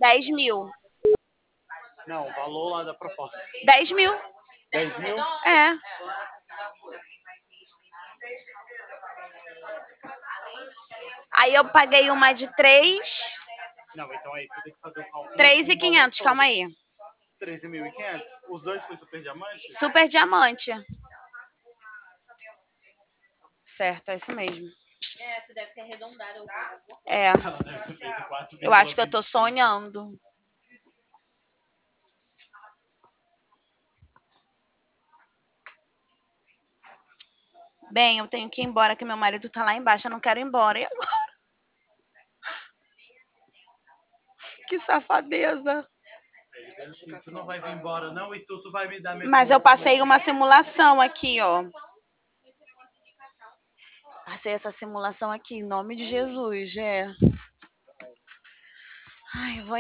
10 mil. Não, o valor lá da proposta. 10 mil. 10 mil? É. Aí eu paguei uma de 3. Não, então aí você tem que fazer o cálculo. 3.500, calma aí. 13.500? Os dois foi super diamante? Super diamante. Certo, é isso mesmo. Você deve ter arredondado. É. Ela deve ter feito 4. Eu acho que eu tô sonhando. Bem, eu tenho que ir embora, que meu marido tá lá embaixo. Eu não quero ir embora. E agora? Que safadeza. Tu não vai vir embora, não? E tu vai me dar mesmo. Mas eu passei uma simulação aqui, ó. Passei essa simulação aqui, em nome de Jesus, é. Ai, eu vou